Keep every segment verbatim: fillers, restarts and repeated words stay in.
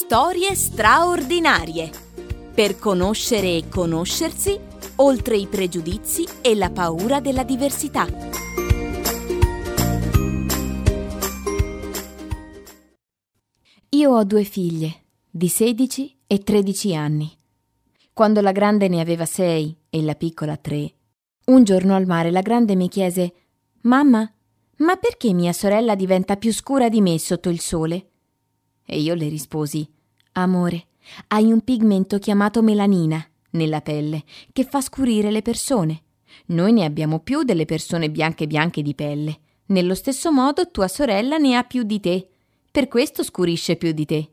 Storie straordinarie. Per conoscere e conoscersi, oltre i pregiudizi e la paura della diversità. Io ho due figlie, di sedici e tredici anni. Quando la grande ne aveva sei e la piccola tre, un giorno al mare la grande mi chiese: «Mamma, ma perché mia sorella diventa più scura di me sotto il sole?» E io le risposi: «Amore, hai un pigmento chiamato melanina nella pelle che fa scurire le persone. Noi ne abbiamo più delle persone bianche bianche di pelle. Nello stesso modo tua sorella ne ha più di te. Per questo scurisce più di te».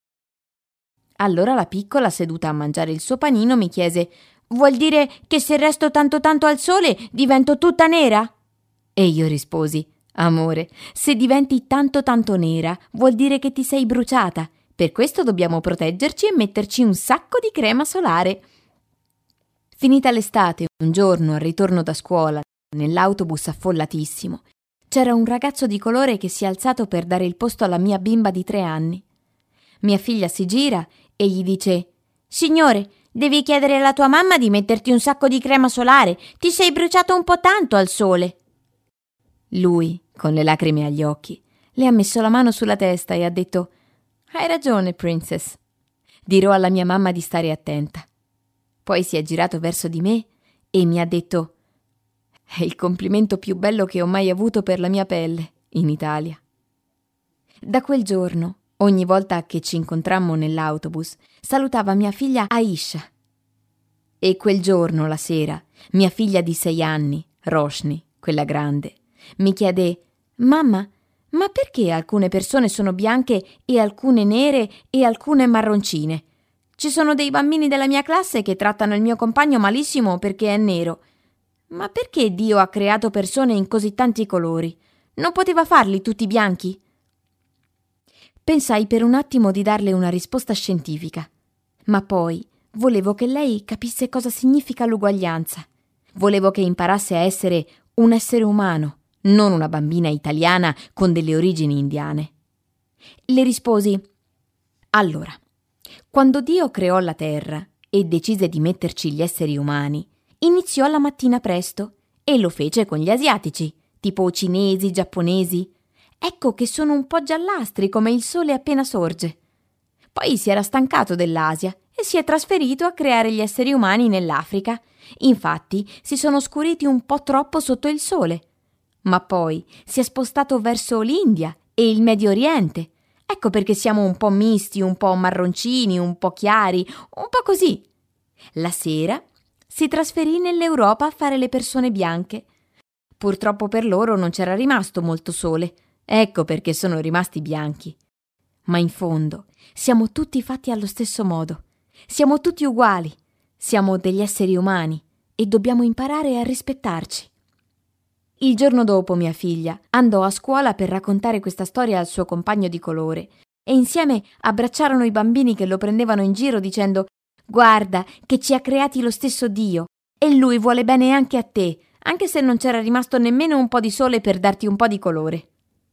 Allora la piccola, seduta a mangiare il suo panino, mi chiese: «Vuol dire che se resto tanto tanto al sole divento tutta nera?» E io risposi: «Amore, se diventi tanto tanto nera vuol dire che ti sei bruciata. Per questo dobbiamo proteggerci e metterci un sacco di crema solare». Finita l'estate, un giorno al ritorno da scuola, nell'autobus affollatissimo, c'era un ragazzo di colore che si è alzato per dare il posto alla mia bimba di tre anni. Mia figlia si gira e gli dice: «Signore, devi chiedere alla tua mamma di metterti un sacco di crema solare, ti sei bruciato un po' tanto al sole». Lui, con le lacrime agli occhi, le ha messo la mano sulla testa e ha detto: «Hai ragione, Princess. Dirò alla mia mamma di stare attenta». Poi si è girato verso di me e mi ha detto: «È il complimento più bello che ho mai avuto per la mia pelle in Italia». Da quel giorno, ogni volta che ci incontrammo nell'autobus, salutava mia figlia Aisha. E quel giorno, la sera, mia figlia di sei anni, Roshni, quella grande, mi chiede: «Mamma, ma perché alcune persone sono bianche e alcune nere e alcune marroncine? Ci sono dei bambini della mia classe che trattano il mio compagno malissimo perché è nero. Ma perché Dio ha creato persone in così tanti colori? Non poteva farli tutti bianchi?» Pensai per un attimo di darle una risposta scientifica, ma poi volevo che lei capisse cosa significa l'uguaglianza. Volevo che imparasse a essere un essere umano, non una bambina italiana con delle origini indiane. Le risposi: «Allora, quando Dio creò la terra e decise di metterci gli esseri umani, iniziò la mattina presto e lo fece con gli asiatici, tipo cinesi, giapponesi. Ecco che sono un po' giallastri come il sole appena sorge. Poi si era stancato dell'Asia e si è trasferito a creare gli esseri umani nell'Africa. Infatti si sono scuriti un po' troppo sotto il sole. Ma poi si è spostato verso l'India e il Medio Oriente. Ecco perché siamo un po' misti, un po' marroncini, un po' chiari, un po' così. La sera si trasferì nell'Europa a fare le persone bianche. Purtroppo per loro non c'era rimasto molto sole. Ecco perché sono rimasti bianchi. Ma in fondo siamo tutti fatti allo stesso modo. Siamo tutti uguali. Siamo degli esseri umani e dobbiamo imparare a rispettarci». Il giorno dopo mia figlia andò a scuola per raccontare questa storia al suo compagno di colore e insieme abbracciarono i bambini che lo prendevano in giro dicendo: «Guarda che ci ha creati lo stesso Dio e Lui vuole bene anche a te, anche se non c'era rimasto nemmeno un po' di sole per darti un po' di colore».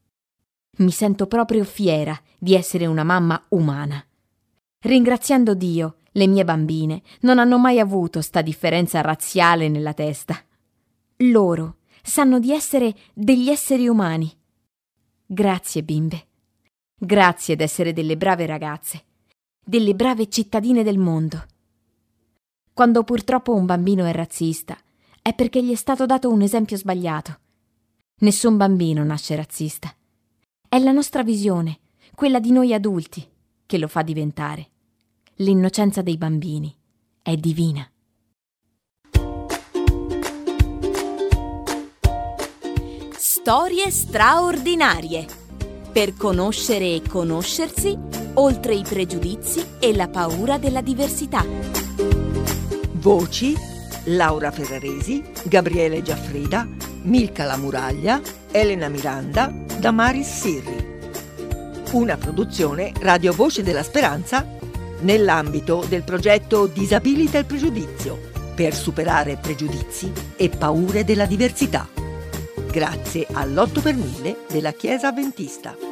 Mi sento proprio fiera di essere una mamma umana. Ringraziando Dio, le mie bambine non hanno mai avuto sta differenza razziale nella testa. Loro sanno di essere degli esseri umani. Grazie, bimbe. Grazie d'essere delle brave ragazze, delle brave cittadine del mondo. Quando purtroppo un bambino è razzista, è perché gli è stato dato un esempio sbagliato. Nessun bambino nasce razzista. È la nostra visione, quella di noi adulti, che lo fa diventare. L'innocenza dei bambini è divina. Storie straordinarie. Per conoscere e conoscersi, oltre i pregiudizi e la paura della diversità. Voci: Laura Ferraresi, Gabriele Giaffrida, Milka La Muraglia, Elena Miranda, Damaris Sirri. Una produzione Radio Voce della Speranza nell'ambito del progetto Disabilita il pregiudizio per superare pregiudizi e paure della diversità. Grazie all'otto per mille della Chiesa Adventista.